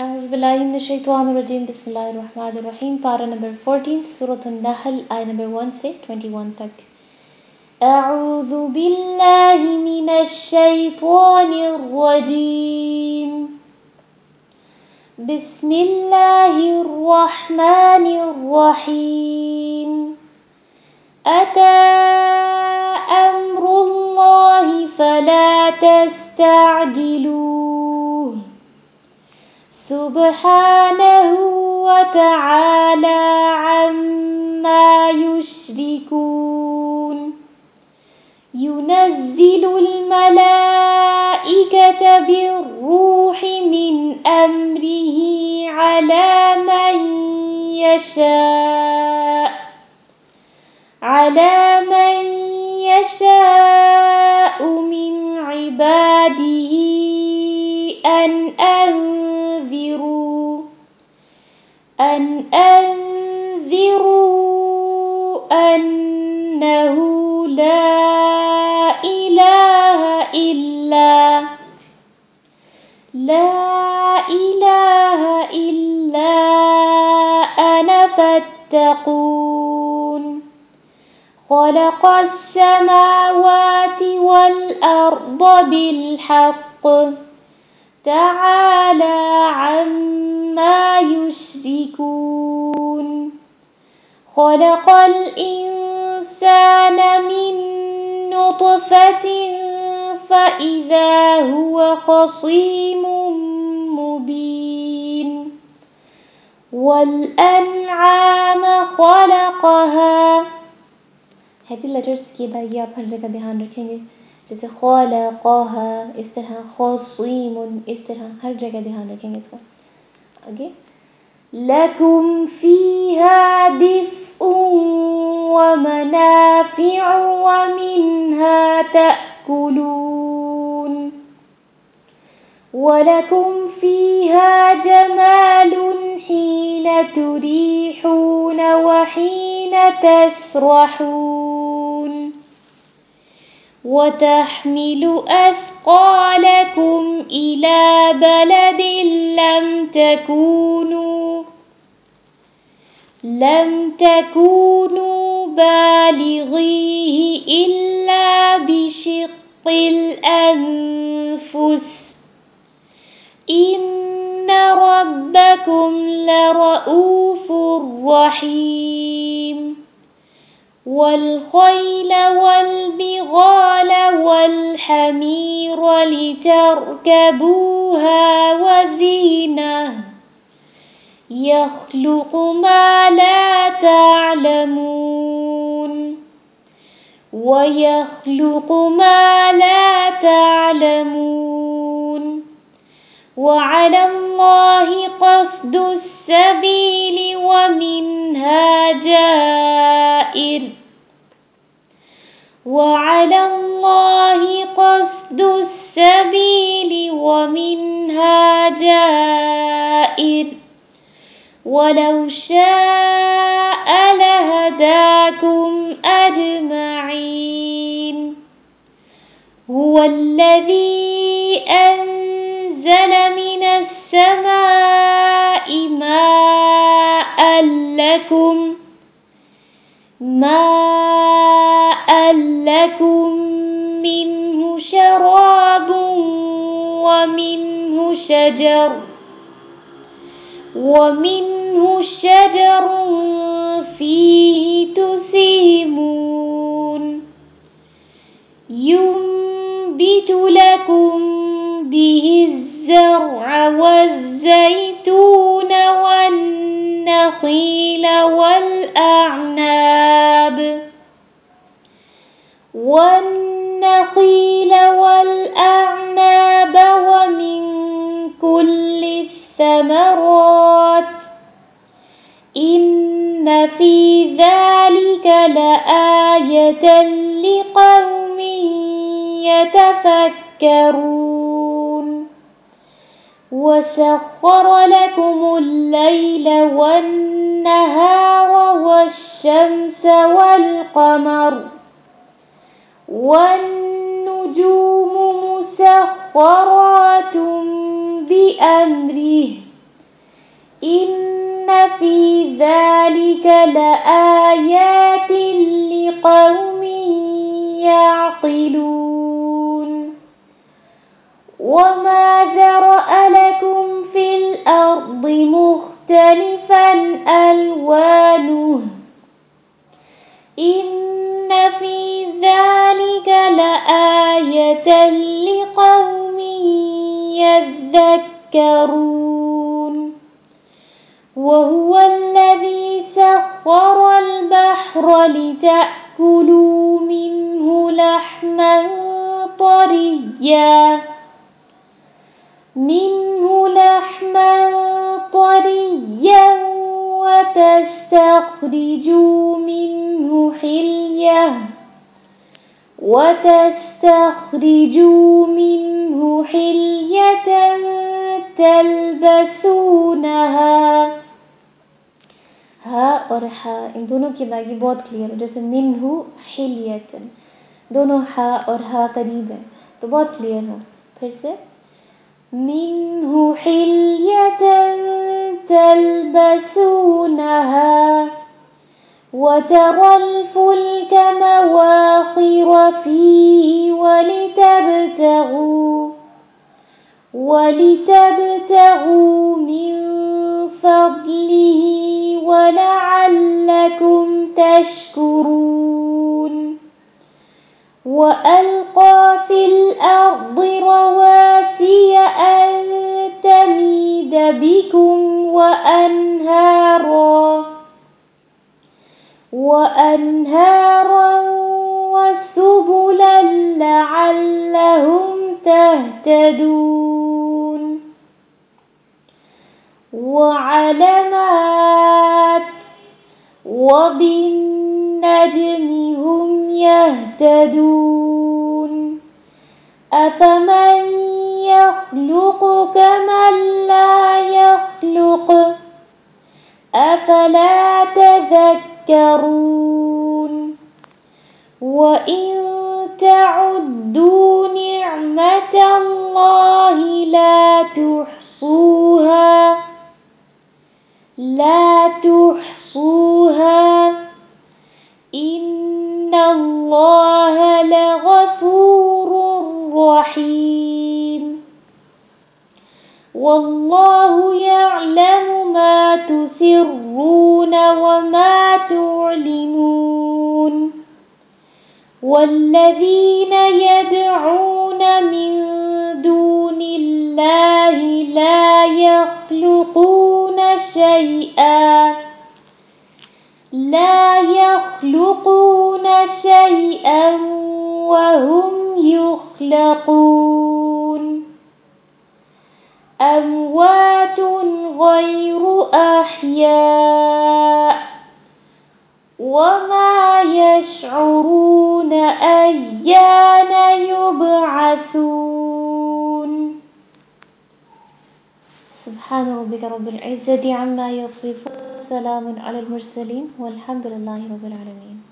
أعوذ بالله من الشيطان الرجيم بسم الله الرحمن الرحيم Para number 14 Surah An-Nahl Ayah number 1 से 21 तक أعوذ بالله من الشيطان الرجيم بسم الله الرحمن الرحيم أتى أمر الله فلا تستعجلوه سبحانه وتعالى عما يشركون ينزل الملائكة بالروح من أمره على من يشاء من عباده أن أنذروا أنه لا إله إلا أنا فاتقون خلق السماوات والأرض بالحق تعالى عما يشركون خلق الإنسان من نطفة فإذا هو خصيم مبين والأنعام خلقها heavy letters की अदायगी आप हर जगह ध्यान रखेंगे जैसे खलक़हा इस तरह खसीमुन इस तरह हर जगह ध्यान रखेंगे इसको आगे लकुम फीहा दिफ़्उ व मनाफ़िउ व मिन्हा तअकुलून वलकुम फीहा जमालुन हीन तुरीहून व हीन तस्रहून وتحمل أثقالكم إلى بلد لم تكونوا بالغيه إلا بشق الأنفس إن ربكم لرؤوف رحيم والخيل والبغال والحمير لتركبوها وزينة يخلق ما لا تعلمون ويخلق ما لا تعلمون وعلى الله قصد السبيل ومنها جائر وعلى الله قصد السبيل ومنها جائر ولو شاء لهداكم أجمعين هو الذي أنزل من السماء ماء لكم منه شراب ومنه شجر فيه تسيمون ينبت لكم به الزرع والزيتون والنخيل والأعناب ومن كل الثمرات إن في ذلك لآية لقوم يتفكرون وسخر لكم الليل والنهار والشمس والقمر والنجوم مسخرات بأمره إن في ذلك لآيات لقوم يعقلون وما ذرأ لكم في الأرض مختلفا ألوانه إن في ذلك لآية لقوم يذكرون وهو الذي سخر البحر لتأكلوا منه لحما طريا وتستخرجوا منه حلية تلبسونها हा और हा इन दोनों की अदायगी बहुत क्लियर है जैसे मिन्हु हिलियतन दोनों हा और हा करीब है तो बहुत क्लियर हो फिर से मिन्हु हिलियतन तलबसूनहा وترى الفلك مواخر فيه ولتبتغوا من فضله ولعلكم تشكرون وألقى في الأرض رواسي أن تميد بكم وأنهارا وسبلا لعلهم تهتدون وعلامات وبالنجم هم يهتدون أفمن يخلق كمن لا يخلق أفلا تذكرون وإن تعدوا نعمة الله لا تحصوها إن الله لغفور رحيم والله يعلم ما تسرون وما تعلنون والذين يدعون من دون الله لا يخلقون شيئا وهم يخلقون أموات غير أحياء وما يشعرون أيان يبعثون سبحان ربك رب العزة عما يصفون سلام على المرسلين والحمد لله رب العالمين